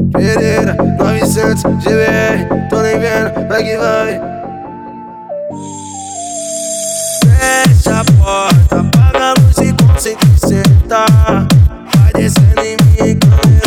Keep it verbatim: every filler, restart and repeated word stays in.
Pereira, novecentos G B R, tô nem vendo, vai que vai. Fecha a porta, apaga a luz e concentra em sentar. Vai descendo em mim,